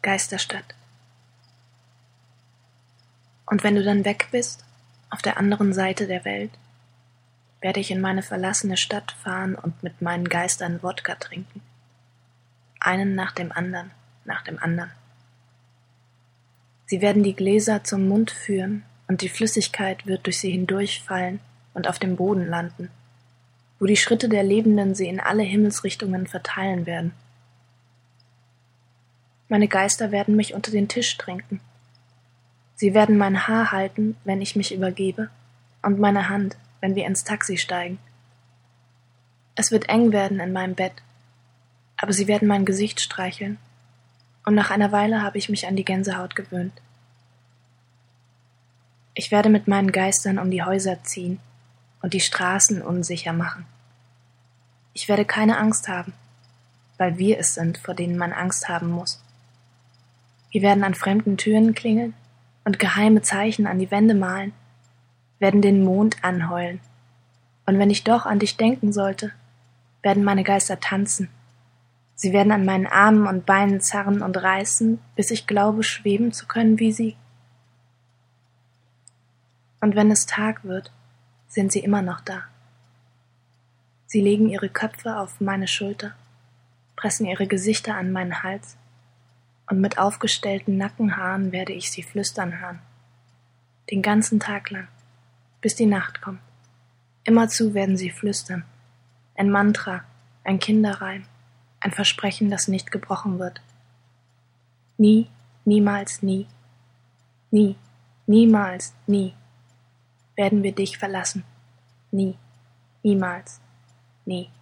Geisterstadt. Und wenn du dann weg bist, auf der anderen Seite der Welt, werde ich in meine verlassene Stadt fahren und mit meinen Geistern Wodka trinken. Einen nach dem anderen, nach dem anderen. Sie werden die Gläser zum Mund führen und die Flüssigkeit wird durch sie hindurchfallen und auf dem Boden landen, wo die Schritte der Lebenden sie in alle Himmelsrichtungen verteilen werden. Meine Geister werden mich unter den Tisch trinken. Sie werden mein Haar halten, wenn ich mich übergebe, und meine Hand, wenn wir ins Taxi steigen. Es wird eng werden in meinem Bett, aber sie werden mein Gesicht streicheln, und nach einer Weile habe ich mich an die Gänsehaut gewöhnt. Ich werde mit meinen Geistern um die Häuser ziehen und die Straßen unsicher machen. Ich werde keine Angst haben, weil wir es sind, vor denen man Angst haben muss. Wir werden an fremden Türen klingeln und geheime Zeichen an die Wände malen, werden den Mond anheulen, und wenn ich doch an dich denken sollte, werden meine Geister tanzen. Sie werden an meinen Armen und Beinen zerren und reißen, bis ich glaube, schweben zu können wie sie. Und wenn es Tag wird, sind sie immer noch da. Sie legen ihre Köpfe auf meine Schulter, pressen ihre Gesichter an meinen Hals, und mit aufgestellten Nackenhaaren werde ich sie flüstern hören. Den ganzen Tag lang, bis die Nacht kommt. Immerzu werden sie flüstern. Ein Mantra, ein Kinderreim, ein Versprechen, das nicht gebrochen wird. Nie, niemals, nie, nie, niemals, nie werden wir dich verlassen. Nie, niemals, nie.